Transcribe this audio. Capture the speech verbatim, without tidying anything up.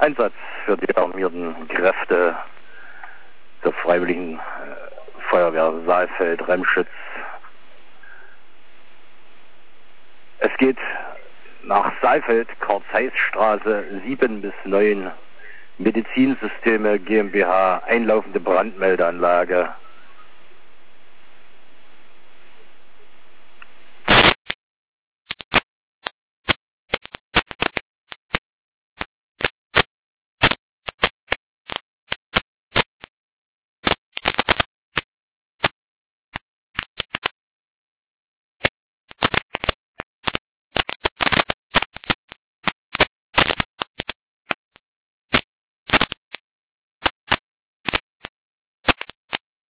Einsatz für die alarmierten Kräfte der Freiwilligen Feuerwehr Saalfeld-Remschitz. Es geht nach Saalfeld, Karl-Zeiss-Straße sieben bis neun, Medizinsysteme GmbH, einlaufende Brandmeldeanlage.